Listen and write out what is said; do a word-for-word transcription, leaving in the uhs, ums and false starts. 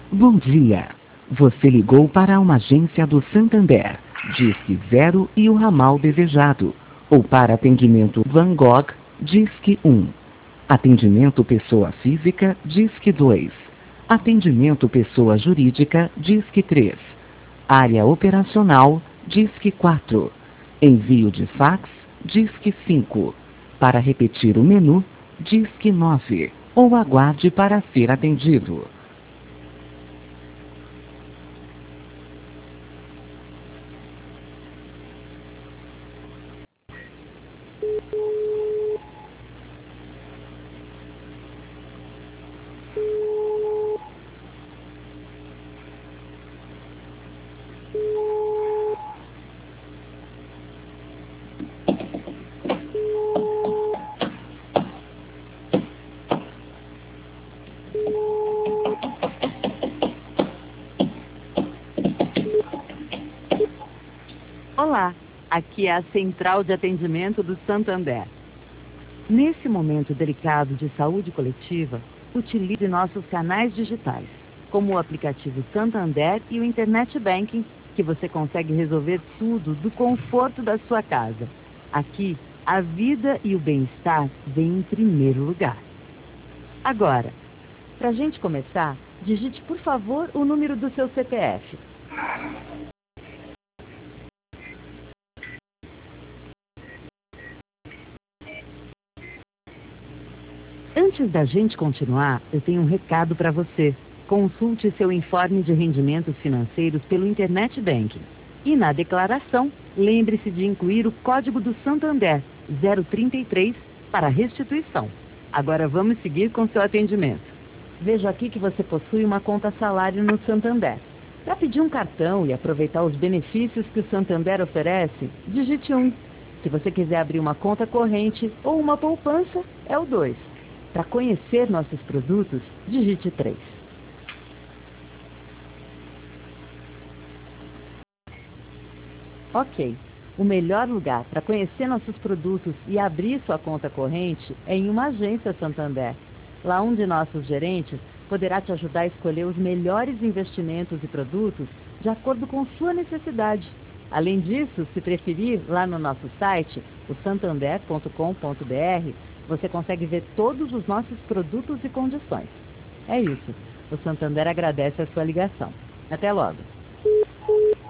Bom dia. Você ligou para uma agência do Santander. Disque zero e o ramal desejado. Ou para atendimento Van Gogh, Disque um. Atendimento pessoa física, Disque dois. Atendimento pessoa jurídica, Disque três. Área operacional, Disque quatro. Envio de fax, Disque cinco. Para repetir o menu, Disque nove. Ou aguarde para ser atendido. Olá, aqui é a Central de Atendimento do Santander. Nesse momento delicado de saúde coletiva, utilize nossos canais digitais, como o aplicativo Santander e o Internet Banking, que você consegue resolver tudo do conforto da sua casa. Aqui, a vida e o bem-estar vêm em primeiro lugar. Agora, para a gente começar, digite por favor o número do seu C P F. Antes da gente continuar, eu tenho um recado para você. Consulte seu informe de rendimentos financeiros pelo Internet Banking. E na declaração, lembre-se de incluir o código do Santander, zero trinta e três, para restituição. Agora vamos seguir com seu atendimento. Veja aqui que você possui uma conta salário no Santander. Para pedir um cartão e aproveitar os benefícios que o Santander oferece, digite um. Se você quiser abrir uma conta corrente ou uma poupança, é o dois. Para conhecer nossos produtos, digite três. Ok. O melhor lugar para conhecer nossos produtos e abrir sua conta corrente é em uma agência Santander. Lá um de nossos gerentes poderá te ajudar a escolher os melhores investimentos e produtos de acordo com sua necessidade. Além disso, se preferir, lá no nosso site, o santander ponto com ponto br, você consegue ver todos os nossos produtos e condições. É isso. O Santander agradece a sua ligação. Até logo.